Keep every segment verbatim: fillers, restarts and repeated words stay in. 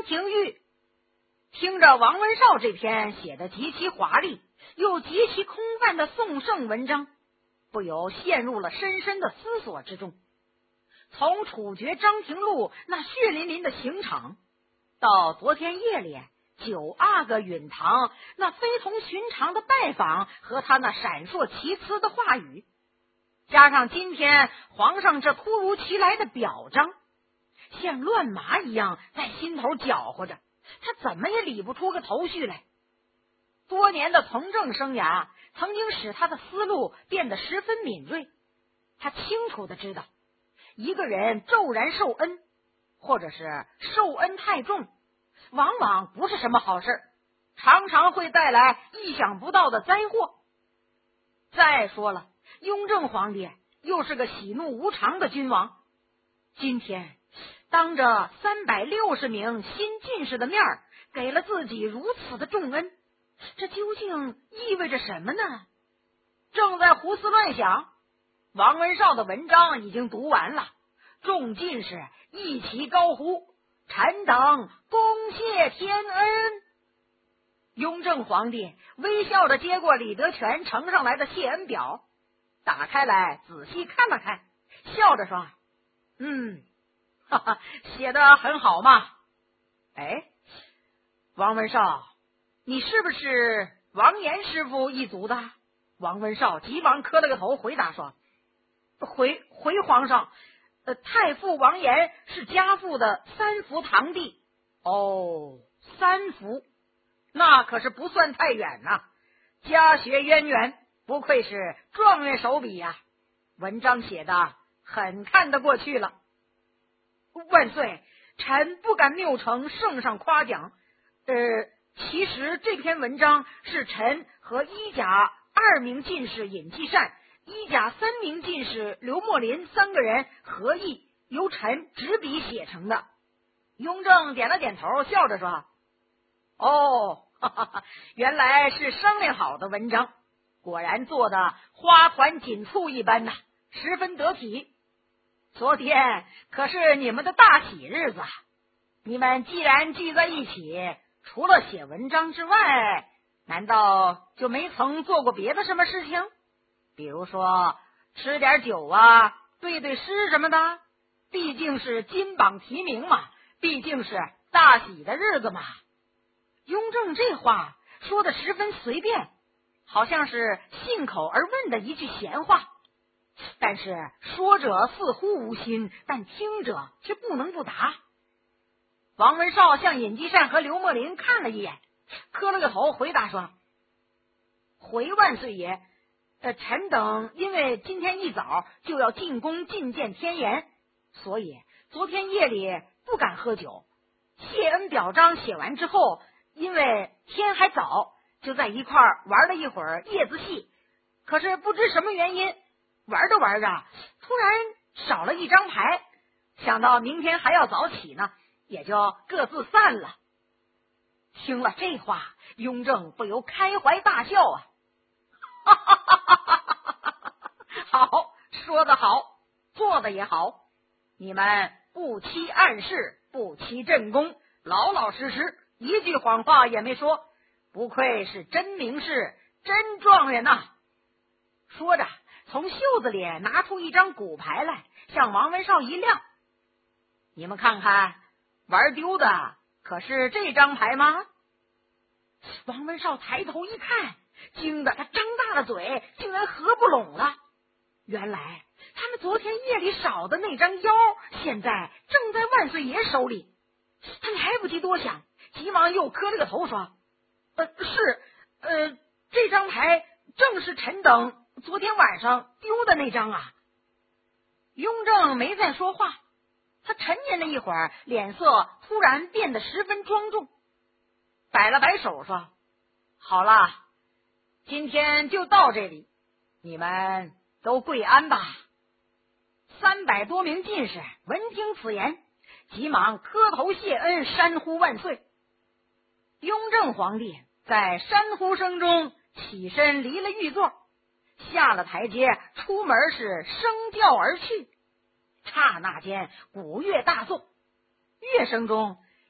廷玉听着王文绍这篇写的极其华丽又极其空泛的颂圣文章，不由陷入了深深的思索之中。从处决张廷禄那血淋淋的刑场，到昨天夜里九阿哥允堂那非同寻常的拜访和他那闪烁其词的话语，加上今天皇上这突如其来的表彰，像乱麻一样在心头搅和着，他怎么也理不出个头绪来。多年的从政生涯曾经使他的思路变得十分敏锐，他清楚的知道，一个人骤然受恩，或者是受恩太重，往往不是什么好事，常常会带来意想不到的灾祸。再说了，雍正皇帝又是个喜怒无常的君王，今天当着三百六十名新进士的面儿，给了自己如此的重恩，这究竟意味着什么呢？正在胡思乱想，王文绍的文章已经读完了，众进士一起高呼：“臣等恭谢天恩！”雍正皇帝微笑着接过李德全呈上来的谢恩表，打开来仔细看了看，笑着说：“嗯，哈哈，写得很好嘛。哎，王文绍，你是不是王岩师傅一族的？”王文绍急忙磕了个头，回答说：“回回皇上，呃，太傅王岩是家父的三福堂弟。”哦，三福，那可是不算太远呐、啊，家学渊源，不愧是状元手笔呀、啊，文章写的很看得过去了。万岁，臣不敢谬称圣上夸奖，呃，其实这篇文章是臣和一甲二名进士尹继善、一甲三名进士刘墨林三个人合议，由臣执笔写成的。雍正点了点头，笑着说：“哦，哈哈哈，原来是商量好的文章，果然做的花团锦簇一般呐、啊，十分得体。昨天可是你们的大喜日子，你们既然聚在一起，除了写文章之外，难道就没曾做过别的什么事情？比如说吃点酒啊，对对诗什么的，毕竟是金榜题名嘛，毕竟是大喜的日子嘛。”雍正这话说的十分随便，好像是信口而问的一句闲话，但是说者似乎无心，但听者却不能不答。王文绍向尹继善和刘墨林看了一眼，磕了个头，回答说：“回万岁爷，呃，臣等因为今天一早就要进宫觐见天颜，所以昨天夜里不敢喝酒。谢恩表彰写完之后，因为天还早，就在一块儿玩了一会儿叶子戏，可是不知什么原因，玩着玩着突然少了一张牌，想到明天还要早起呢，也就各自散了。”听了这话，雍正不由开怀大笑啊！哈哈哈哈哈哈！好，说得好，做的也好，你们不欺暗室，不欺正宫，老老实实，一句谎话也没说，不愧是真名士，真状元呐、啊！说着，从袖子里拿出一张骨牌来，向王文绍一亮：“你们看看，玩丢的可是这张牌吗？”王文绍抬头一看，惊得他张大了嘴，竟然合不拢了。原来他们昨天夜里少的那张腰，现在正在万岁爷手里。他来不及多想，急忙又磕了个头说：“呃，是，呃，这张牌正是臣等昨天晚上丢的那张啊。”雍正没再说话，他沉吟了一会儿，脸色突然变得十分庄重，摆了摆手说：“好了，今天就到这里，你们都跪安吧。”三百多名进士闻听此言，急忙磕头谢恩，山呼万岁。雍正皇帝在山呼声中起身离了御座，下了台阶，出门是升轿而去。刹那间鼓乐大奏，乐声中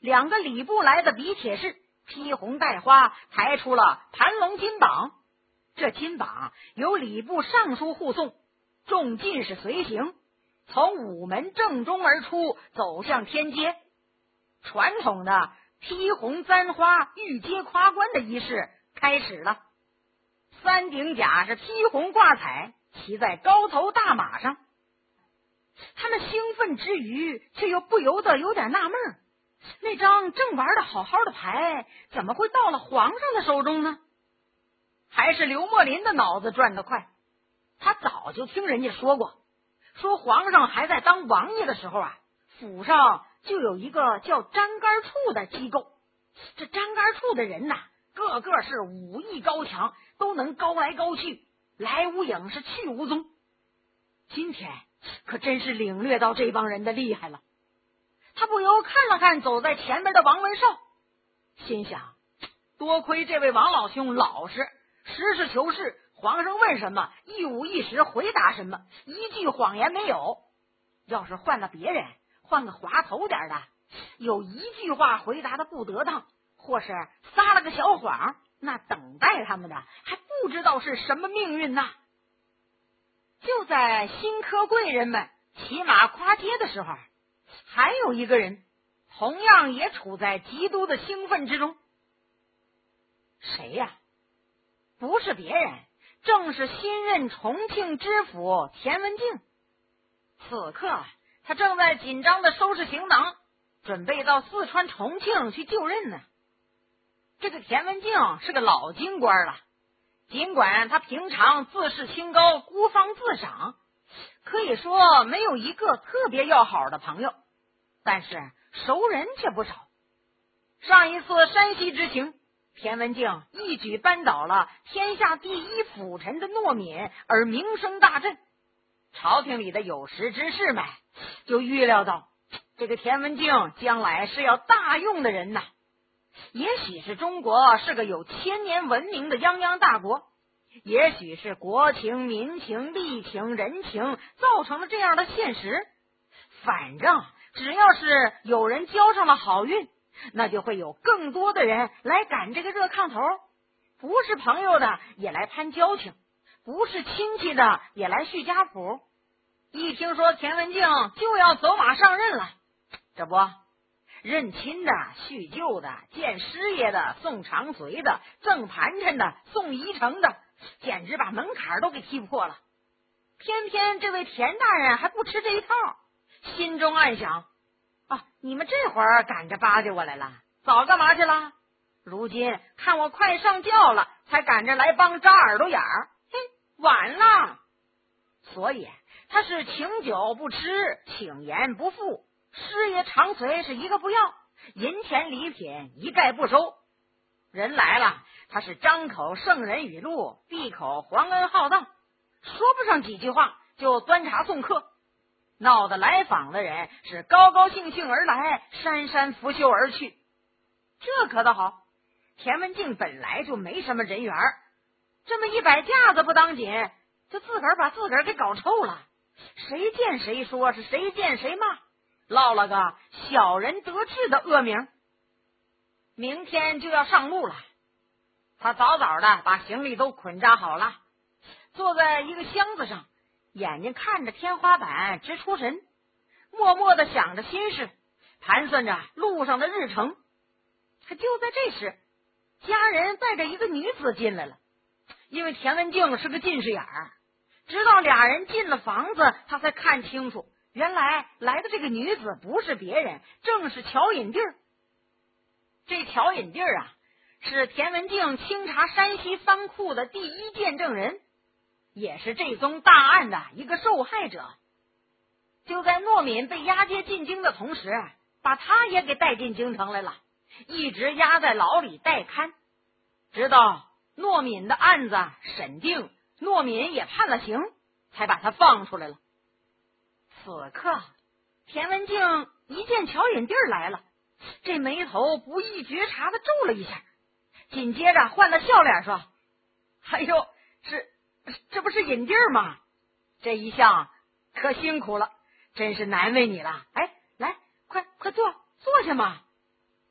两个礼部来的比铁士披红戴花，抬出了盘龙金榜。这金榜由礼部尚书护送，众进士随行，从午门正中而出，走向天街。传统的披红簪花御阶夸官的仪式开始了。三顶甲是披红挂彩，骑在高头大马上。他们兴奋之余，却又不由得有点纳闷，那张正玩的好好的牌，怎么会到了皇上的手中呢？还是刘墨林的脑子转得快，他早就听人家说过，说皇上还在当王爷的时候啊，府上就有一个叫粘杆处的机构。这粘杆处的人呐，个个是武艺高强，都能高来高去，来无影是去无踪。今天可真是领略到这帮人的厉害了。他不由看了看走在前边的王文绍，心想，多亏这位王老兄老实，实事求是，皇上问什么一五一十回答什么，一句谎言没有。要是换了别人，换个滑头点的，有一句话回答的不得当，或是撒了个小谎，那等待他们的还不知道是什么命运呢。就在新科贵人们骑马夸街的时候，还有一个人同样也处在极度的兴奋之中。谁呀？不是别人，正是新任重庆知府田文镜。此刻他正在紧张的收拾行囊，准备到四川重庆去就任呢。这个田文镜是个老京官了，尽管他平常自视清高，孤芳自赏，可以说没有一个特别要好的朋友，但是熟人却不少。上一次山西之行，田文镜一举扳倒了天下第一辅臣的诺敏，而名声大振。朝廷里的有识之士们就预料到，这个田文镜将来是要大用的人呐。也许是中国是个有千年文明的泱泱大国，也许是国情、民情、利情、人情造成了这样的现实。反正只要是有人交上了好运，那就会有更多的人来赶这个热炕头，不是朋友的也来攀交情，不是亲戚的也来续家谱。一听说田文镜就要走马上任了，这不，认亲的、叙旧的、见师爷的、送长随的、赠盘缠的、送仪程的，简直把门槛都给踢破了。偏偏这位田大人还不吃这一套，心中暗想，啊，你们这会儿赶着巴结我来了，早干嘛去了？如今看我快上轿了，才赶着来帮扎耳朵眼儿，嘿，晚了。所以他是请酒不吃，请言不付，师爷长随是一个不要，银钱礼品一概不收。人来了，他是张口圣人语录，闭口皇恩浩荡，说不上几句话就端茶送客，闹得来访的人是高高兴兴而来，姗姗拂袖而去。这可倒好，田文镜本来就没什么人缘，这么一摆架子不当紧，就自个儿把自个儿给搞臭了。谁见谁说，是谁见谁骂，落了个小人得志的恶名。明天就要上路了，他早早的把行李都捆扎好了，坐在一个箱子上，眼睛看着天花板直出神，默默的想着心事，盘算着路上的日程。可就在这时，家人带着一个女子进来了。因为田文镜是个近视眼儿，直到俩人进了房子，他才看清楚，原来来的这个女子不是别人，正是乔引娣。这乔引娣啊，是田文镜清查山西藩库的第一见证人，也是这宗大案的一个受害者。就在诺敏被押解进京的同时，把他也给带进京城来了，一直押在牢里待看，直到诺敏的案子审定，诺敏也判了刑，才把他放出来了。此刻田文镜一见乔引娣来了，这眉头不易觉察的皱了一下，紧接着换了笑脸说，哎呦，是这不是引娣吗？这一向可辛苦了，真是难为你了。哎，来，快快坐坐下嘛。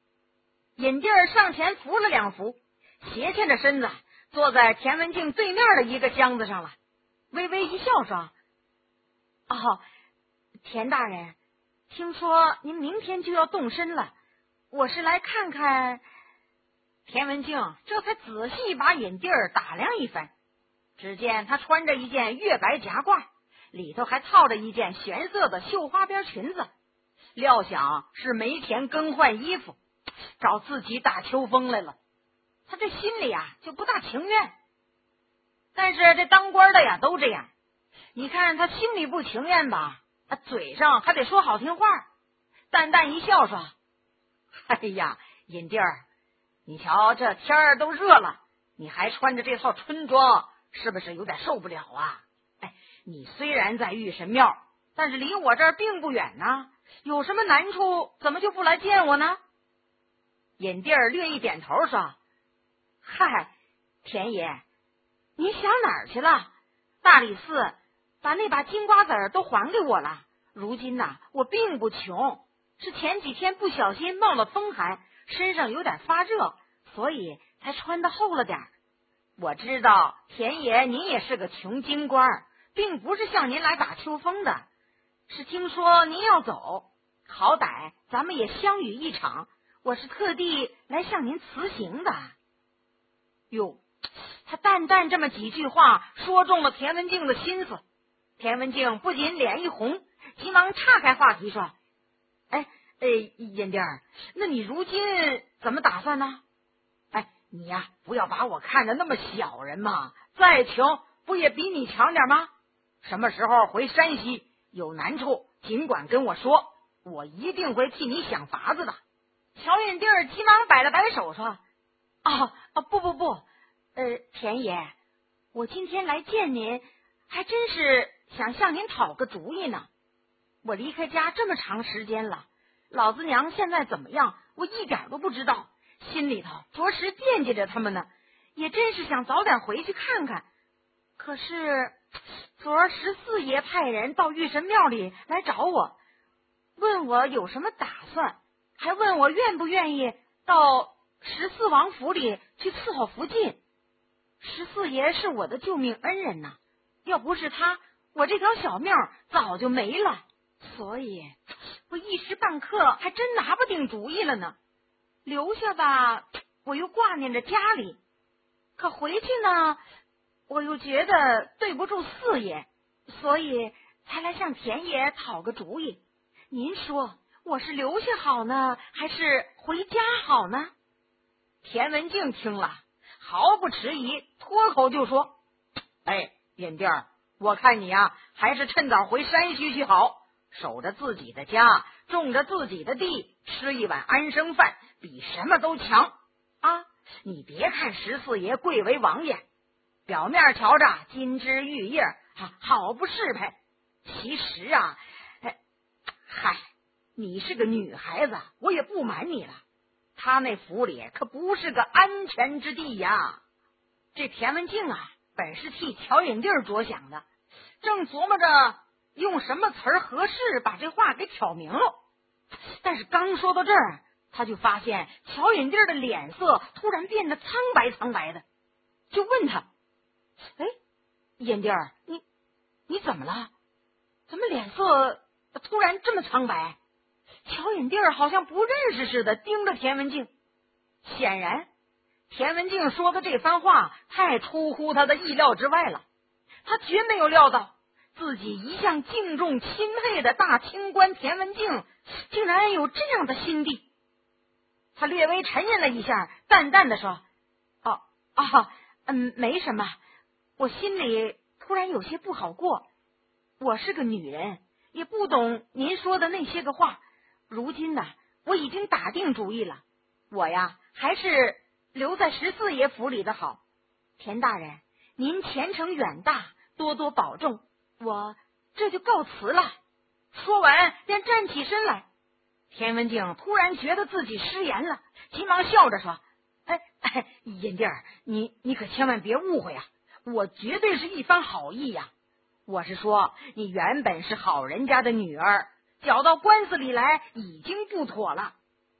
尹弟儿上前扶了两扶，斜欠着身子坐在田文静对面的一个箱子上了，微微一笑说：“哦，田大人，听说您明天就要动身了，我是来看看。”田文静这才仔细把尹弟儿打量一番，只见他穿着一件月白夹褂，里头还套着一件玄色的绣花边裙子，料想是没钱更换衣服，找自己打秋风来了。他这心里啊就不大情愿，但是这当官的呀都这样，你看他心里不情愿吧，他嘴上还得说好听话，淡淡一笑说：“哎呀，尹弟儿，你瞧这天儿都热了，你还穿着这套春装，是不是有点受不了啊？哎，你虽然在玉神庙，但是离我这儿并不远呢，有什么难处怎么就不来见我呢？”尹弟儿略一点头说：“嗨，田爷，您想哪儿去了？大理寺把那把金瓜子儿都还给我了，如今呐，我并不穷，是前几天不小心冒了风寒，身上有点发热，所以才穿的厚了点儿。我知道田爷您也是个穷京官，并不是向您来打秋风的，是听说您要走，好歹咱们也相遇一场，我是特地来向您辞行的。”哟，他淡淡这么几句话说中了田文静的心思。田文静不仅脸一红，急忙岔开话题说：“哎哎，尹弟儿，那你如今怎么打算呢？哎，你呀，不要把我看得那么小人嘛，再穷不也比你强点吗？什么时候回山西有难处，尽管跟我说，我一定会替你想法子的。”乔尹弟儿急忙摆了摆手说：“哦哦，不不不，呃，田爷，我今天来见您，还真是想向您讨个主意呢。我离开家这么长时间了，老子娘现在怎么样，我一点都不知道，心里头着实惦记着他们呢，也真是想早点回去看看。可是昨儿十四爷派人到玉神庙里来找我，问我有什么打算，还问我愿不愿意到十四王府里去伺候福晋。十四爷是我的救命恩人呐，要不是他，我这条小命早就没了。所以我一时半刻还真拿不定主意了呢。留下吧，我又挂念着家里；可回去呢，我又觉得对不住四爷，所以才来向田爷讨个主意。您说我是留下好呢，还是回家好呢？”田文静听了，毫不迟疑，脱口就说：“哎，尹弟儿，我看你啊，还是趁早回山西去好，守着自己的家，种着自己的地，吃一碗安生饭，比什么都强啊！你别看十四爷贵为王爷，表面瞧着金枝玉叶，啊，好不适配，其实啊，哎，嗨，你是个女孩子，我也不瞒你了，他那府里可不是个安全之地呀。”这田文静啊，本是替乔尹弟儿着想的，正琢磨着用什么词儿合适把这话给挑明了，但是刚说到这儿，他就发现乔尹弟儿的脸色突然变得苍白苍白的，就问他：“哎，尹弟儿，你你怎么了？怎么脸色突然这么苍白？”乔尹弟儿好像不认识似的盯着田文静，显然田文静说的这番话太出乎他的意料之外了，他绝没有料到自己一向敬重钦佩的大清官田文静竟然有这样的心地。他略微沉吟了一下，淡淡的说：“哦哦，嗯，没什么，我心里突然有些不好过。我是个女人，也不懂您说的那些个话。如今呢，我已经打定主意了，我呀还是留在十四爷府里的好。田大人，您前程远大，多多保重，我这就告辞了。”说完便站起身来。田文静突然觉得自己失言了，急忙笑着说：“哎哎，尹弟儿，你你可千万别误会啊，我绝对是一番好意呀。我是说，你原本是好人家的女儿，搅到官司里来已经不妥了，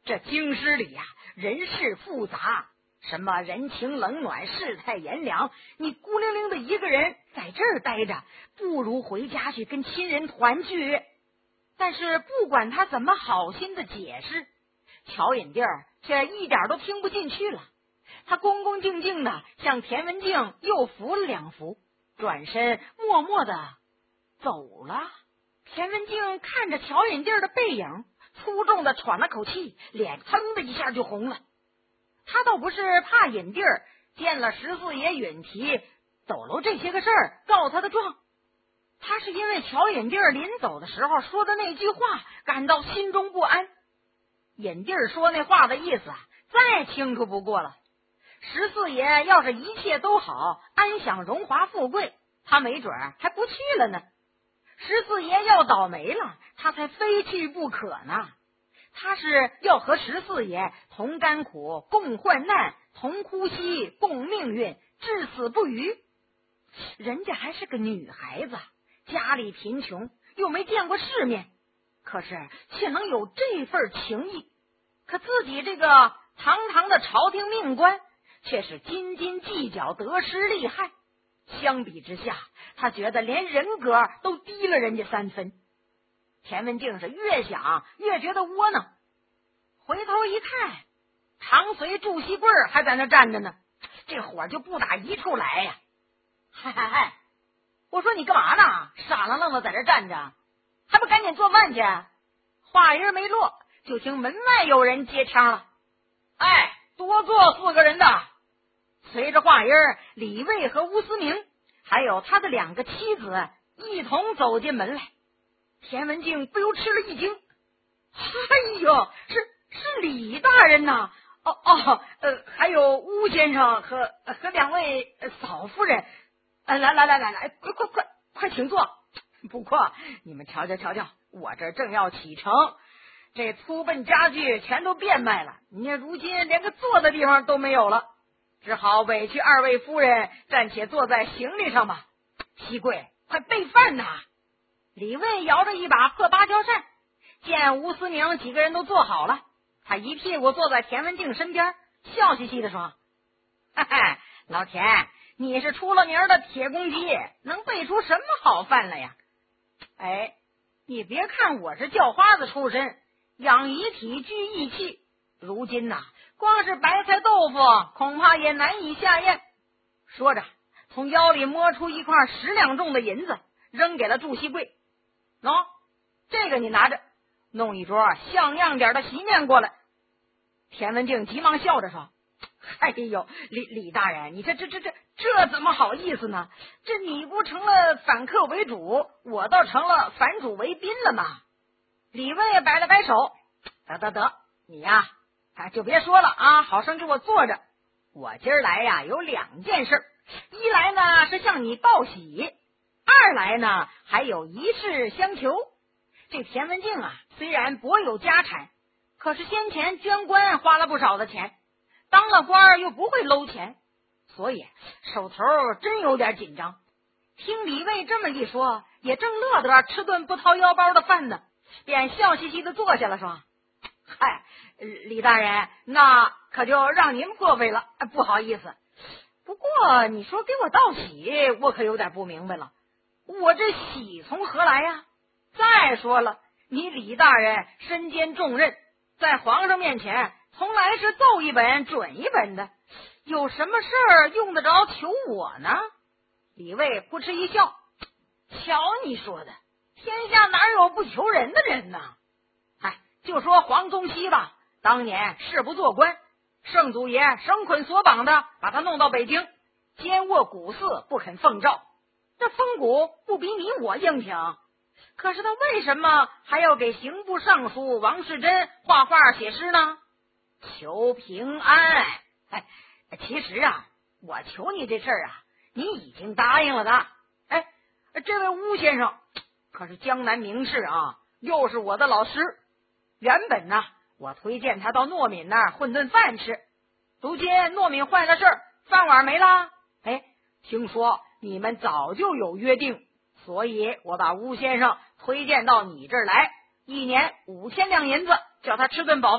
这京师里呀、啊，人事复杂，什么人情冷暖，世态炎凉，你孤零零的一个人在这儿待着，不如回家去跟亲人团聚。但是不管他怎么好心的解释，乔引娣儿却一点都听不进去了。他恭恭敬敬的向田文镜又扶了两扶，转身默默的走了。田文镜看着乔引娣儿的背影，粗重的喘了口气，脸腾的一下就红了。他倒不是怕引娣儿见了十四爷允提抖搂这些个事儿告他的状，他是因为乔引娣儿临走的时候说的那句话感到心中不安。引娣儿说那话的意思啊，再清楚不过了。十四爷要是一切都好，安享荣华富贵，他没准还不去了呢。十四爷要倒霉了，他才非去不可呢。他是要和十四爷同甘苦，共患难，同哭泣，共命运，至死不渝。人家还是个女孩子，家里贫穷，又没见过世面，可是却能有这份情谊。可自己这个堂堂的朝廷命官，却是斤斤计较，得失利害。相比之下，他觉得连人格都低了人家三分。田文镜是越想越觉得窝囊，回头一看，长随祝锡贵还在那站着呢，这火就不打一处来呀！嗨嗨嗨，我说你干嘛呢？傻愣愣的在这站着，还不赶紧做饭去？话音没落，就听门外有人接枪了。哎，多坐四个人的。随着话音，李卫和吴思明还有他的两个妻子一同走进门来。田文镜不由吃了一惊，哎呦，是是李大人呐！哦哦，呃，还有吴先生和和两位嫂夫人，呃，来来来来来，快快快快请坐。不过你们瞧瞧瞧瞧，我这正要启程，这粗笨家具全都变卖了，你如今连个坐的地方都没有了，只好委屈二位夫人暂且坐在行李上吧。熹贵，快备饭呐！李卫摇着一把破芭蕉扇，见吴思明几个人都坐好了，他一屁股坐在田文镜身边，笑嘻嘻的说：哈哈，老田，你是出了名的铁公鸡，能备出什么好饭来呀？哎，你别看我是叫花子出身，养遗体聚义气，如今呐、啊，光是白菜豆腐恐怕也难以下咽。说着，从腰里摸出一块十两重的银子，扔给了祝锡贵。喏、哦，这个你拿着，弄一桌像样点的席面过来。田文镜急忙笑着说：哎呦，李李大人，你这这这这这怎么好意思呢？这你不成了反客为主，我倒成了反主为宾了吗？李卫摆了摆手：得得得，你呀、啊，就别说了啊，好生给我坐着。我今儿来呀，有两件事，一来呢是向你报喜，二来呢还有一事相求。这田文镜啊，虽然薄有家产，可是先前捐官花了不少的钱，当了官又不会搂钱，所以手头真有点紧张。听李卫这么一说，也正乐得吃顿不掏腰包的饭呢，便笑嘻嘻的坐下了，说：嗨，李大人，那可就让您过费了，不好意思。不过你说给我道喜，我可有点不明白了，我这喜从何来呀？再说了，你李大人身兼重任，在皇上面前从来是奏一本准一本的，有什么事儿用得着求我呢？李卫扑哧一笑：瞧你说的，天下哪有不求人的人呢？哎，就说黄宗羲吧，当年誓不做官，圣祖爷绳捆索绑的把他弄到北京，监握古寺不肯奉诏，这风骨不比你我硬挺，可是他为什么还要给刑部尚书王世贞画画写诗呢？求平安。哎，其实啊，我求你这事儿啊，你已经答应了的。哎，这位吴先生可是江南名士啊，又是我的老师。原本呢，我推荐他到糯米那儿混顿饭吃，如今糯米坏了事儿，饭碗没了。哎，听说你们早就有约定，所以我把吴先生推荐到你这儿来，一年五千两银子，叫他吃顿饱饭，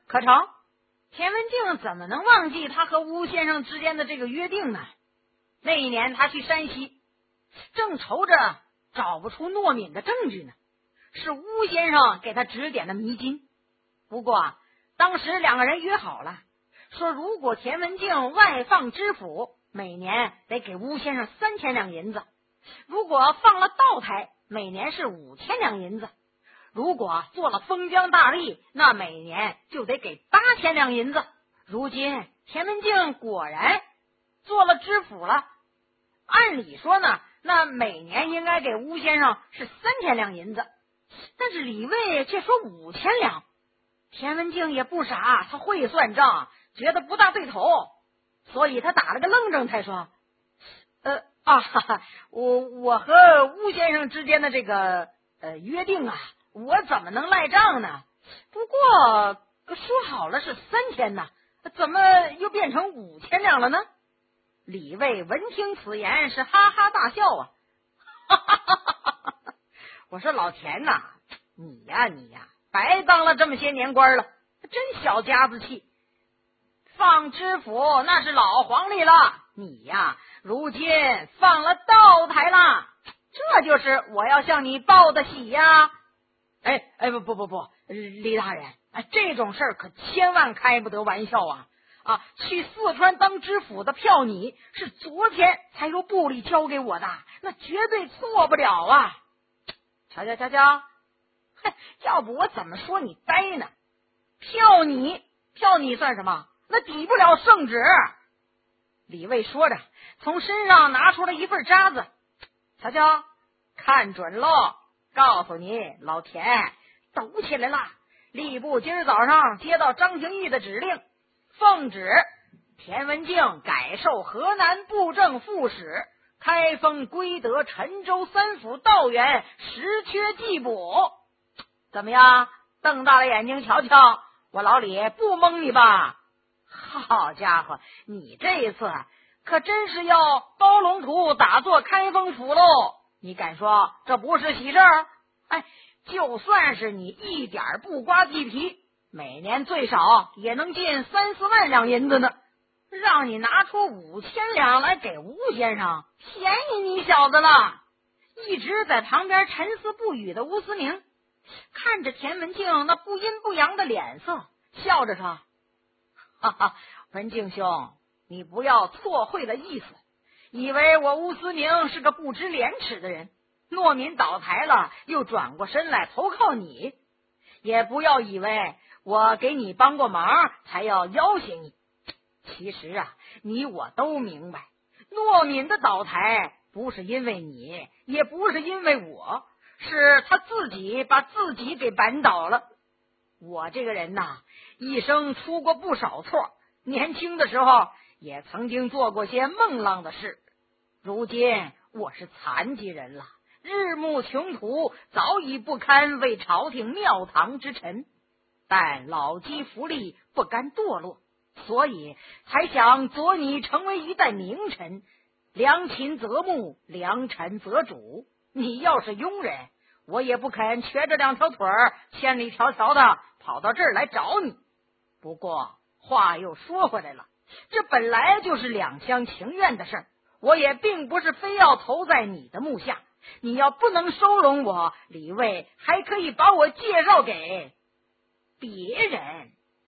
可成，田文镜怎么能忘记他和巫先生之间的这个约定呢？那一年他去山西，正愁着找不出诺敏的证据呢，是巫先生给他指点的迷津。不过当时两个人约好了，说如果田文镜外放知府，每年得给巫先生三千两银子；如果放了道台，每年是五千两银子；如果做了封疆大吏，那每年就得给八千两银子。如今田文镜果然做了知府了，按理说呢，那每年应该给巫先生是三千两银子，但是李卫却说五千两。田文镜也不傻，他会算账，觉得不大对头，所以他打了个愣怔，才说：“呃啊，哈哈，我我和巫先生之间的这个呃约定啊，我怎么能赖账呢？不过说好了是三千呢，怎么又变成五千两了呢？”李卫闻听此言是哈哈大笑啊，哈哈哈哈哈哈！我说老田呐、啊，你呀你呀，白当了这么些年官了，真小家子气。放知府那是老黄历了，你呀如今放了道台了，这就是我要向你报的喜呀。哎哎不不不不，李大人，哎这种事儿可千万开不得玩笑啊！啊，去四川当知府的票你是昨天才由部里交给我的，那绝对错不了啊！瞧瞧瞧瞧，嘿，要不我怎么说你呆呢？票你票你算什么？那抵不了圣旨。李卫说着，从身上拿出了一份渣子，瞧瞧，看准喽！告诉你，老田，抖起来了。吏部今儿早上接到张廷玉的指令，奉旨田文镜改授河南布政副使，开封、归德、陈州三府道员实缺计补。怎么样？瞪大了眼睛瞧瞧，我老李不蒙你吧？好家伙，你这一次可真是要包龙图打做开封府喽！你敢说这不是喜事儿？哎，就算是你一点不刮地皮，每年最少也能进三四万两银子呢。让你拿出五千两来给吴先生，便宜你小子了。一直在旁边沉思不语的吴思明看着田文镜那不阴不阳的脸色，笑着说：“哈哈，文镜兄，你不要错会了意思，以为我吴思明是个不知廉耻的人，诺敏倒台了又转过身来投靠你，也不要以为我给你帮过忙才要要挟你。其实啊，你我都明白，诺敏的倒台不是因为你，也不是因为我，是他自己把自己给扳倒了。我这个人呐，一生出过不少错，年轻的时候也曾经做过些孟浪的事。如今我是残疾人了，日暮穷途，早已不堪为朝廷庙堂之臣，但老骥伏枥，不甘堕落，所以才想佐你成为一代名臣。良禽择木，良臣择主。你要是庸人，我也不肯瘸着两条腿儿，千里迢迢的跑到这儿来找你。不过话又说回来了，这本来就是两厢情愿的事儿，我也并不是非要投在你的幕下。你要不能收容我，李卫还可以把我介绍给别人。